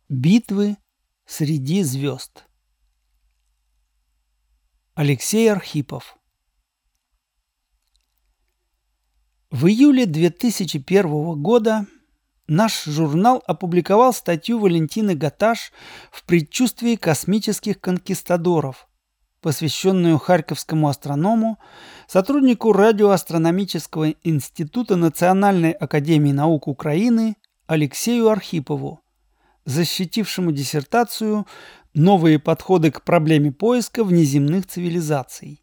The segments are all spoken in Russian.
Битвы среди звезд. Алексей Архипов. В июле 2001 года наш журнал опубликовал статью Валентины Гаташ «В предчувствии космических конкистадоров», посвященную харьковскому астроному, сотруднику Радиоастрономического института Национальной академии наук Украины Алексею Архипову, защитившему диссертацию «Новые подходы к проблеме поиска внеземных цивилизаций».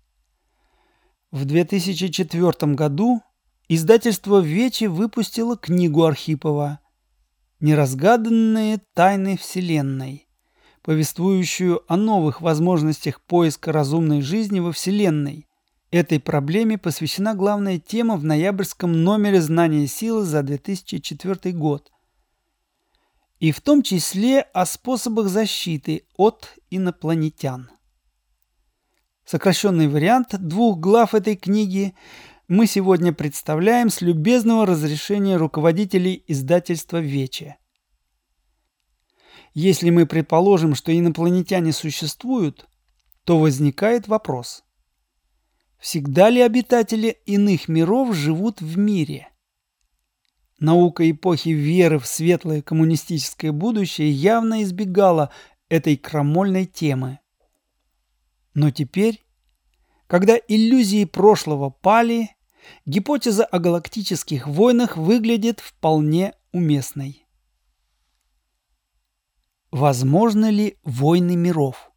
В 2004 году издательство «Вечи» выпустило книгу Архипова «Неразгаданные тайны Вселенной», повествующую о новых возможностях поиска разумной жизни во Вселенной. Этой проблеме посвящена главная тема в ноябрьском номере «Знания силы» за 2004 год. И в том числе о способах защиты от инопланетян. Сокращенный вариант 2 глав этой книги мы сегодня представляем с любезного разрешения руководителей издательства «Вечи». Если мы предположим, что инопланетяне существуют, то возникает вопрос: всегда ли обитатели иных миров живут в мире? Наука эпохи веры в светлое коммунистическое будущее явно избегала этой крамольной темы. Но теперь, когда иллюзии прошлого пали, гипотеза о галактических войнах выглядит вполне уместной. Возможны ли войны миров?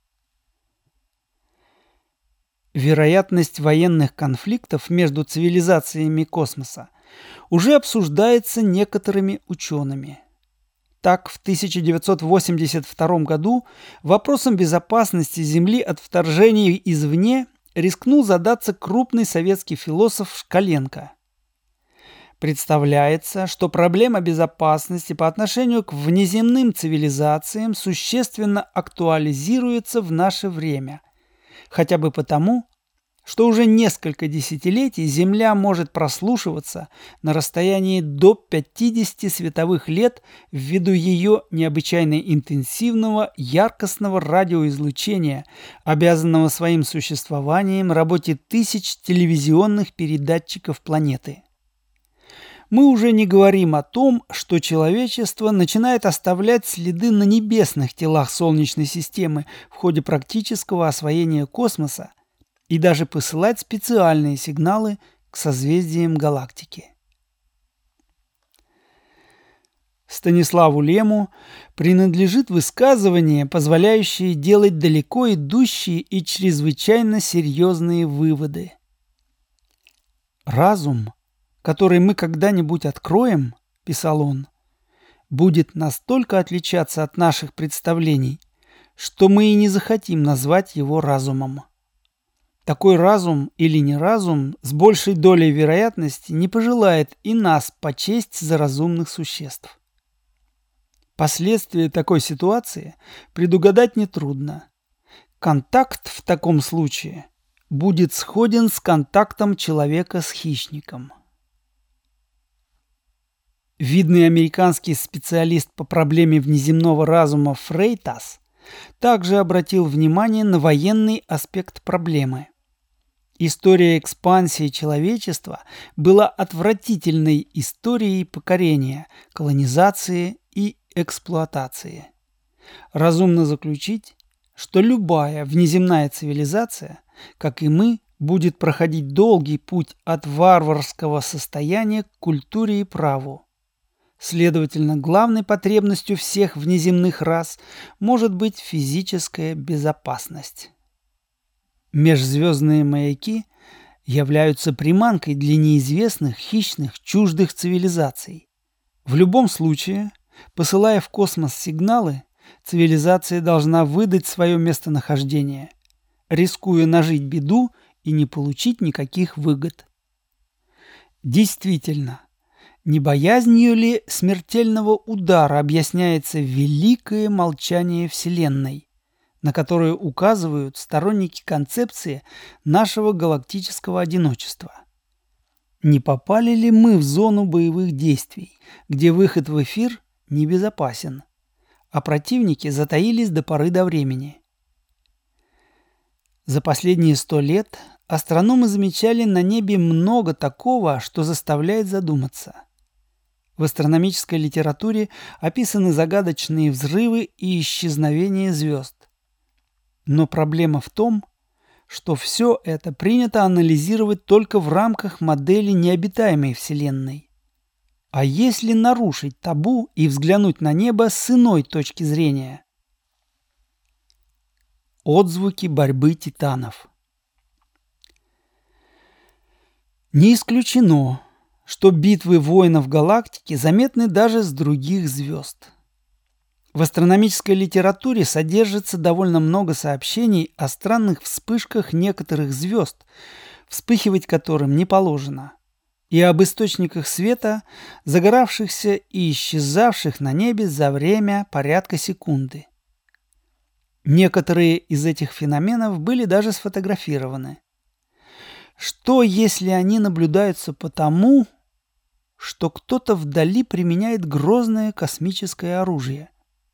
Вероятность военных конфликтов между цивилизациями космоса уже обсуждается некоторыми учеными. Так, в 1982 году вопросом безопасности Земли от вторжений извне рискнул задаться крупный советский философ Шкаленко. Представляется, что проблема безопасности по отношению к внеземным цивилизациям существенно актуализируется в наше время, хотя бы потому, что уже несколько десятилетий Земля может прослушиваться на расстоянии до 50 световых лет ввиду ее необычайно интенсивного яркостного радиоизлучения, обязанного своим существованием работе тысяч телевизионных передатчиков планеты. Мы уже не говорим о том, что человечество начинает оставлять следы на небесных телах Солнечной системы в ходе практического освоения космоса и даже посылать специальные сигналы к созвездиям галактики. Станиславу Лему принадлежит высказывание, позволяющее делать далеко идущие и чрезвычайно серьезные выводы. «Разум, который мы когда-нибудь откроем, — писал он, — будет настолько отличаться от наших представлений, что мы и не захотим назвать его разумом. Такой разум или неразум с большей долей вероятности не пожелает и нас почесть за разумных существ. Последствия такой ситуации предугадать нетрудно. Контакт в таком случае будет сходен с контактом человека с хищником». Видный американский специалист по проблеме внеземного разума Фрейтас также обратил внимание на военный аспект проблемы. История экспансии человечества была отвратительной историей покорения, колонизации и эксплуатации. Разумно заключить, что любая внеземная цивилизация, как и мы, будет проходить долгий путь от варварского состояния к культуре и праву. Следовательно, главной потребностью всех внеземных рас может быть физическая безопасность. Межзвездные маяки являются приманкой для неизвестных, хищных, чуждых цивилизаций. В любом случае, посылая в космос сигналы, цивилизация должна выдать свое местонахождение, рискуя нажить беду и не получить никаких выгод. Действительно, не боязнью ли смертельного удара объясняется великое молчание Вселенной, на которое указывают сторонники концепции нашего галактического одиночества? Не попали ли мы в зону боевых действий, где выход в эфир небезопасен? а противники затаились до поры до времени. За последние 100 лет астрономы замечали на небе много такого, что заставляет задуматься. В астрономической литературе описаны загадочные взрывы и исчезновения звезд. Но проблема в том, что все это принято анализировать только в рамках модели необитаемой Вселенной. А если нарушить табу и взглянуть на небо с иной точки зрения? Отзвуки борьбы титанов. Не исключено, что битвы воинов галактики заметны даже с других звезд. В астрономической литературе содержится довольно много сообщений о странных вспышках некоторых звезд, вспыхивать которым не положено, и об источниках света, загоравшихся и исчезавших на небе за время порядка секунды. Некоторые из этих феноменов были даже сфотографированы. Что, если они наблюдаются потому, что кто-то вдали применяет грозное космическое оружие?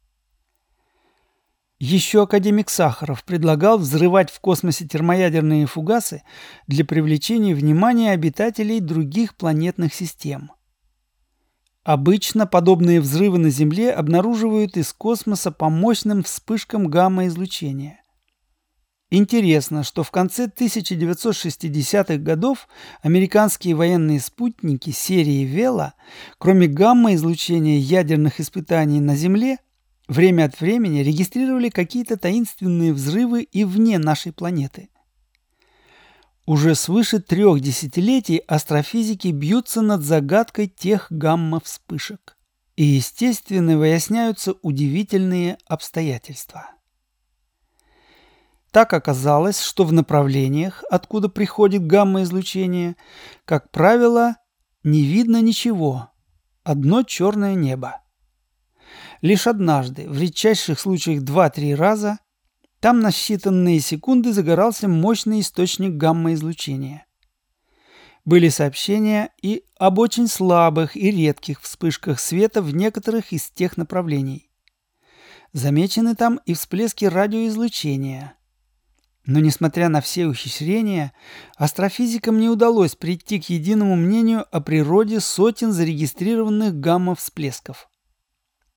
Еще академик Сахаров предлагал взрывать в космосе термоядерные фугасы для привлечения внимания обитателей других планетных систем. Обычно подобные взрывы на Земле обнаруживают из космоса по мощным вспышкам гамма-излучения. Интересно, что в конце 1960-х годов американские военные спутники серии Вела, кроме гамма-излучения ядерных испытаний на Земле, время от времени регистрировали какие-то таинственные взрывы и вне нашей планеты. Уже свыше 3 десятилетий астрофизики бьются над загадкой тех гамма-вспышек. И, естественно, выясняются удивительные обстоятельства. Так оказалось, что в направлениях, откуда приходит гамма-излучение, как правило, не видно ничего, одно черное небо. Лишь однажды, в редчайших случаях 2-3 раза, там на считанные секунды загорался мощный источник гамма-излучения. Были сообщения и об очень слабых и редких вспышках света в некоторых из тех направлений. Замечены там и всплески радиоизлучения. Но, несмотря на все ухищрения, астрофизикам не удалось прийти к единому мнению о природе сотен зарегистрированных гамма-всплесков.